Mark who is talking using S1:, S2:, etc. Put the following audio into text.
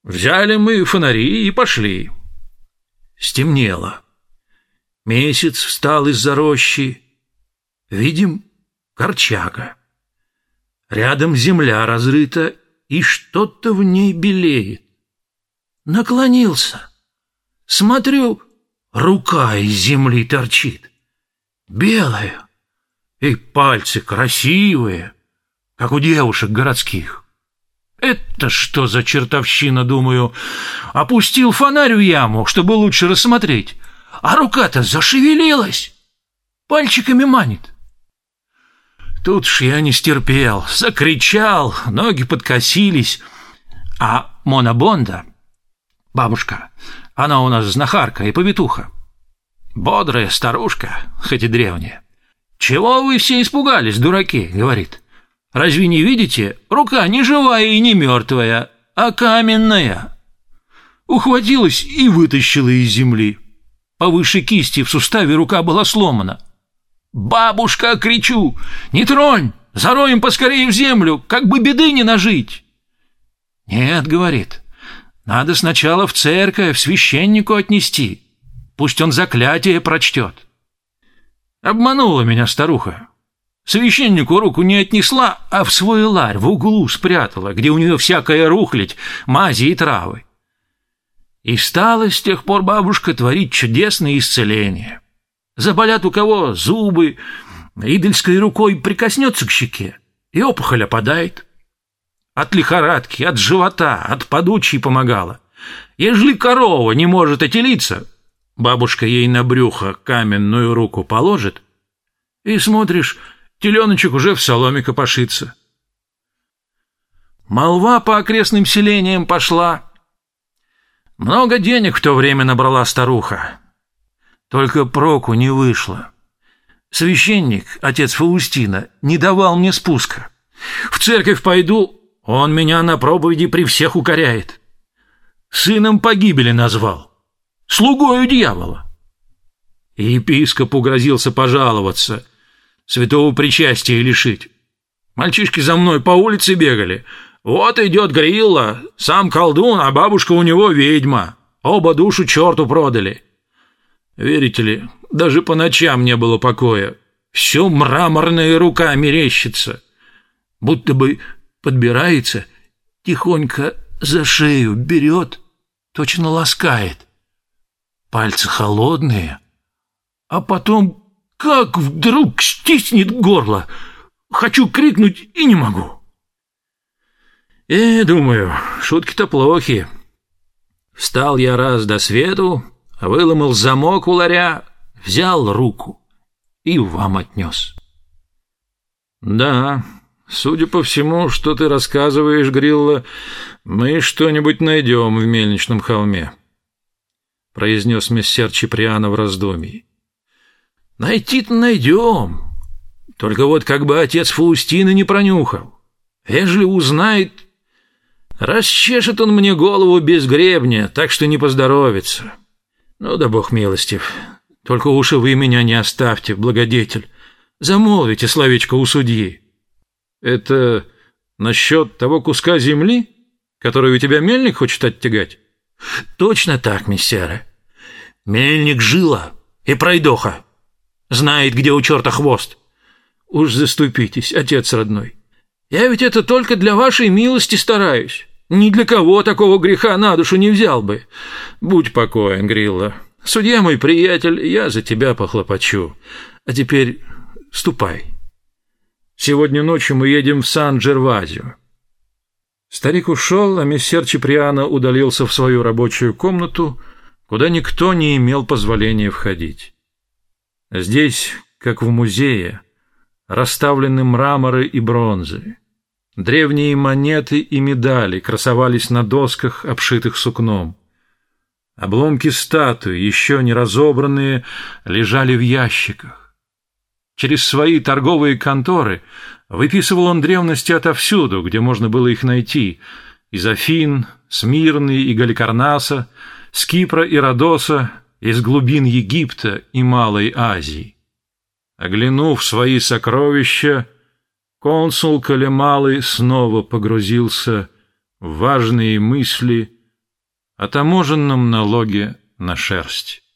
S1: Взяли мы фонари и пошли. Стемнело. Месяц встал из-за рощи. Видим корчага. Рядом земля разрыта, и что-то в ней белеет. Наклонился. Смотрю, рука из земли торчит. Белая. И пальцы красивые, как у девушек городских. Это что за чертовщина, думаю. Опустил фонарь в яму, чтобы лучше рассмотреть. А рука-то зашевелилась. Пальчиками манит. Тут ж я не стерпел, закричал, ноги подкосились. А Мона Бонда, бабушка, она у нас знахарка и повитуха. Бодрая старушка, хоть и древняя. «Чего вы все испугались, дураки?» — говорит. «Разве не видите? Рука не живая и не мертвая, а каменная». Ухватилась и вытащила из земли. Повыше кисти в суставе рука была сломана. «Бабушка!» — кричу. «Не тронь! Зароем поскорее в землю, как бы беды не нажить!» «Нет, — говорит, — надо сначала в церковь священнику отнести. Пусть он заклятие прочтет». Обманула меня старуха. Священнику руку не отнесла, а в свой ларь в углу спрятала, где у нее всякая рухлядь, мази и травы. И стала с тех пор бабушка творить чудесные исцеления. Заболят у кого зубы, идольской рукой прикоснется к щеке, и опухоль опадает. От лихорадки, от живота, от подучей помогала. Ежели корова не может отелиться, бабушка ей на брюхо каменную руку положит, и смотришь, теленочек уже в соломе копошится. Молва по окрестным селениям пошла. Много денег в то время набрала старуха. Только проку не вышло. Священник, отец Фаустина, не давал мне спуска. В церковь пойду, он меня на проповеди при всех укоряет. Сыном погибели назвал, слугою дьявола. И епископ угрозился пожаловаться, святого причастия лишить. Мальчишки за мной по улице бегали. Вот идет Грилла, сам колдун, а бабушка у него ведьма. Оба душу черту продали. Верите ли, даже по ночам не было покоя. Все мраморная рука мерещится. Будто бы подбирается, тихонько за шею берет, точно ласкает. Пальцы холодные, а потом как вдруг стиснет горло. Хочу крикнуть и не могу. Думаю, шутки-то плохи. Встал я раз до свету, выломал замок у ларя, взял руку и вам отнес. Да, судя по всему, что ты рассказываешь, Грилла, мы что-нибудь найдем в мельничном холме, произнес мессер Чиприано в раздумье. Найти-то найдем, только вот как бы отец Фаустина не пронюхал. Ежели узнает, расчешет он мне голову без гребня, так что не поздоровится. Ну да бог милостив, только уж и вы меня не оставьте, благодетель. Замолвите словечко у судьи. Это насчет того куска земли, который у тебя мельник хочет оттягать? Точно так, мессеры. Мельник жила и пройдоха. Знает, где у черта хвост. Уж заступитесь, отец родной. Я ведь это только для вашей милости стараюсь. Ни для кого такого греха на душу не взял бы. Будь покоен, Грилла. Судья мой приятель, я за тебя похлопочу. А теперь ступай. Сегодня ночью мы едем в Сан-Джервазио. Старик ушел, а мессер Чиприано удалился в свою рабочую комнату, куда никто не имел позволения входить. Здесь, как в музее, расставлены мраморы и бронзы. Древние монеты и медали красовались на досках, обшитых сукном. Обломки статуй, еще не разобранные, лежали в ящиках. Через свои торговые конторы выписывал он древности отовсюду, где можно было их найти: из Афин, Смирны и Галикарнаса, с Кипра и Родоса, из глубин Египта и Малой Азии. Оглянув свои сокровища, консул Калемалы снова погрузился в важные мысли о таможенном налоге на шерсть.